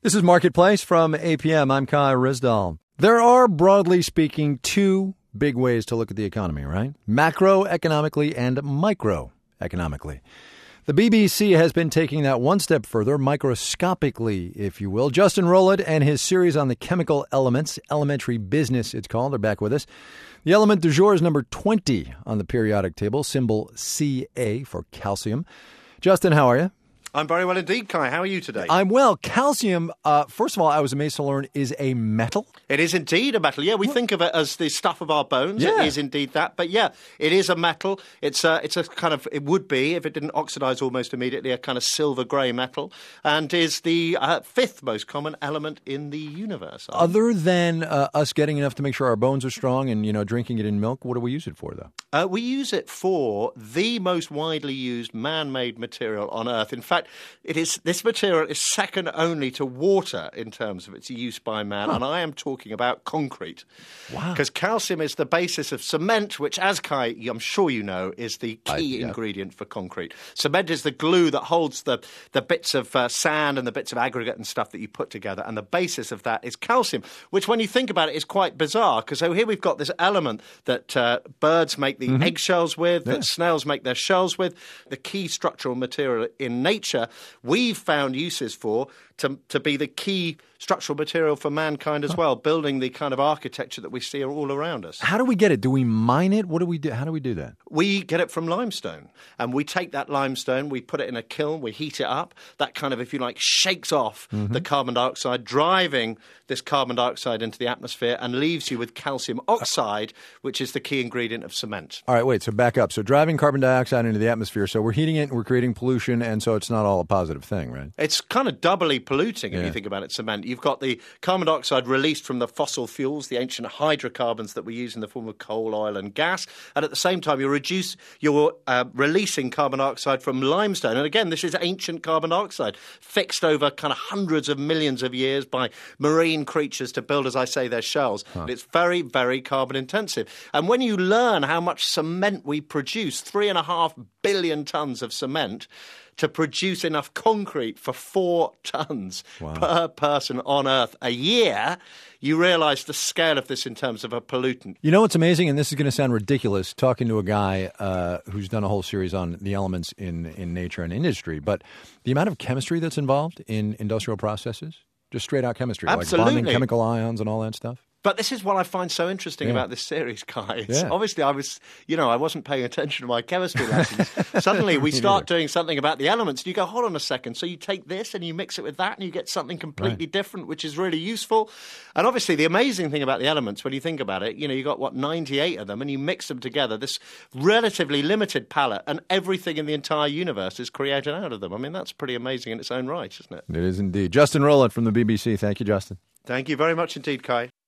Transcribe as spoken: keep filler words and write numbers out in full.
This is Marketplace from A P M. I'm Kai Rizdal. There are, broadly speaking, two big ways to look at the economy, right? Macroeconomically and microeconomically. The B B C has been taking that one step further, microscopically, if you will. Justin Rowland and his series on the chemical elements, Elementary Business it's called, are back with us. The element du jour is number twenty on the periodic table, symbol C A for calcium. Justin, how are you? I'm very well indeed, Kai. How are you today? I'm well. Calcium, uh, first of all, I was amazed to learn, is a metal. It is indeed a metal. Yeah, we what? think of it as the stuff of our bones. Yeah. It is indeed that. But yeah, it is a metal. It's a, it's a kind of, it would be, if it didn't oxidize almost immediately, a kind of silver grey metal, and is the uh, fifth most common element in the universe. Other than uh, us getting enough to make sure our bones are strong and, you know, drinking it in milk, what do we use it for, though? Uh, we use it for the most widely used man-made material on Earth. In fact, it is this material is second only to water in terms of its use by man, huh. and I am talking about concrete. Wow. Because calcium is the basis of cement, which, as Kai, I'm sure you know, is the key I, yeah. ingredient for concrete. Cement is the glue that holds the, the bits of uh, sand and the bits of aggregate and stuff that you put together, and the basis of that is calcium, which, when you think about it, is quite bizarre, because so here we've got this element that uh, birds make the mm-hmm. eggshells with, yeah. that snails make their shells with, the key structural material in nature, we've found uses for to, to be the key structural material for mankind as well, building the kind of architecture that we see all around us. How do we get it? Do we mine it? What do we do? How do we do that? We get it from limestone, and we take that limestone, we put it in a kiln, we heat it up. That kind of, if you like, shakes off mm-hmm. the carbon dioxide, driving this carbon dioxide into the atmosphere, and leaves you with calcium oxide, which is the key ingredient of cement. All right, wait, so back up. So driving carbon dioxide into the atmosphere, so we're heating it and we're creating pollution, and so it's not all a positive thing, right? It's kind of doubly polluting if yeah. you think about it, cement. You've got the carbon dioxide released from the fossil fuels, the ancient hydrocarbons that we use in the form of coal, oil and gas, and at the same time you reduce, you're uh, releasing carbon dioxide from limestone. And again, this is ancient carbon dioxide, fixed over kind of hundreds of millions of years by marine creatures to build, as I say, their shells. Huh. It's very, very carbon intensive. And when you learn how much cement we produce, three and a half billion tons of cement, to produce enough concrete for four tons wow. per person on Earth a year, you realize the scale of this in terms of a pollutant. You know what's amazing, and this is going to sound ridiculous, talking to a guy uh, who's done a whole series on the elements in, in nature and industry, but the amount of chemistry that's involved in industrial processes, just straight out chemistry, Absolutely. like bonding chemical ions and all that stuff. But this is what I find so interesting yeah. about this series, Kai. It's yeah. Obviously, I was, you know, I wasn't paying attention to my chemistry lessons. Suddenly, we start doing something about the elements, and you go, hold on a second. So you take this and you mix it with that, and you get something completely right. different, which is really useful. And obviously, the amazing thing about the elements, when you think about it, you know, you got, what, ninety-eight of them, and you mix them together, this relatively limited palette, and everything in the entire universe is created out of them. I mean, that's pretty amazing in its own right, isn't it? It is indeed. Justin Rowland from the B B C. Thank you, Justin. Thank you very much indeed, Kai.